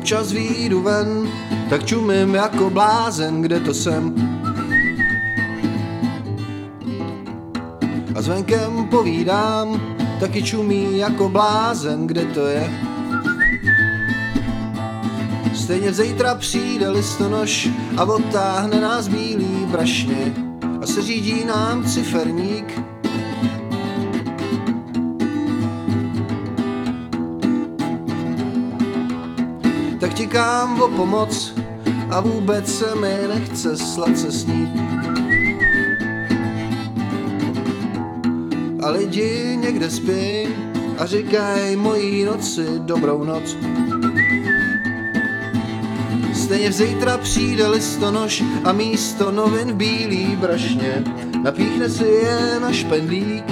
občas vyjdu ven, tak čumím jako blázen, kde to jsem. A zvenkem povídám, taky čumí jako blázen, kde to je. Stejně zítra přijde listonoš a odtáhne nás bílý brašně a seřídí nám ciferník. Tak tikám o pomoc a vůbec se mi nechce sladce snít. A lidi někde spí a říkají mojí noci dobrou noc. Stejně zítra přijde listonoš a místo novin v bílý brašně napíchne si je na špendlík.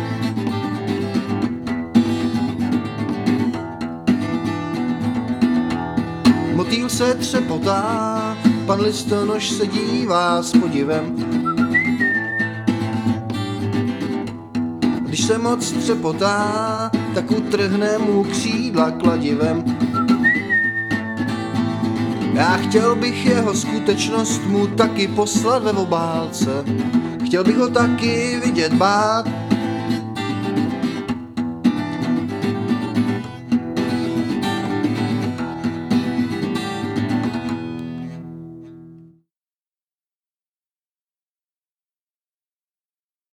Motýl se třepotá, pan listonoš se dívá s podivem. Když se moc třepotá, tak utrhne mu křídla kladivem. Já chtěl bych jeho skutečnost mu taky poslat ve obálce. Chtěl bych ho taky vidět bát,